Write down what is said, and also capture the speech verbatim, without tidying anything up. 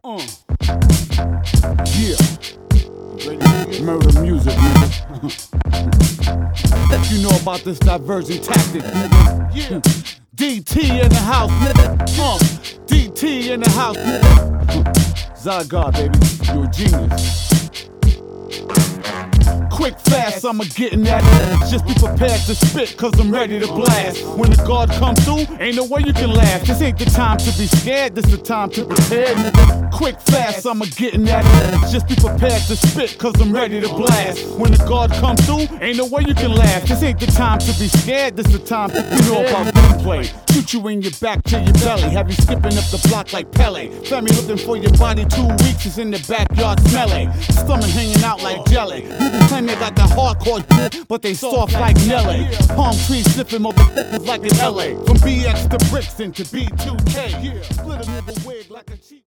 Uh. Yeah. Murder music, nigga. You know about this diversion tactic, nigga. Yeah. D T in the house, nigga. Uh. D T in the house, nigga. Zygar, baby. You're a genius. Quick, fast, I'ma gettin' at it. Just be prepared to spit, cause I'm ready to blast. When the guard comes through, ain't no way you can laugh. This ain't the time to be scared, this the time to prepare. Quick, fast, I'ma gettin' at it. Just be prepared to spit, cause I'm ready to blast. When the guard comes through, ain't no way you can laugh. This ain't the time to be scared, this the time to you know about gunplay. Shoot you in your back to your belly, have you skipping up the block like Pele. Family looking for your body, two weeks is in the backyard smelling. Stomach hanging out like jelly. Claim they got the hardcore shit, but they soft like Nelly. Palm trees sniffing motherfuckers like in L A. From B X to Brixton to B two K. Split a nigga wig like a cheap.